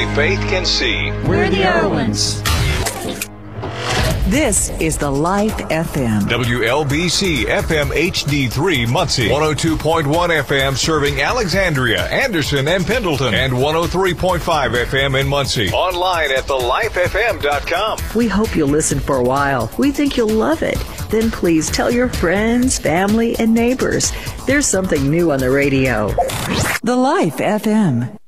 only faith can see. We're the Irwins. This is the Life FM. WLBC FM HD3 Muncie. 102.1 FM serving Alexandria, Anderson, and Pendleton. And 103.5 FM in Muncie. Online at thelifefm.com. We hope you'll listen for a while. We think you'll love it. Then please tell your friends, family, and neighbors. There's something new on the radio. The Life FM.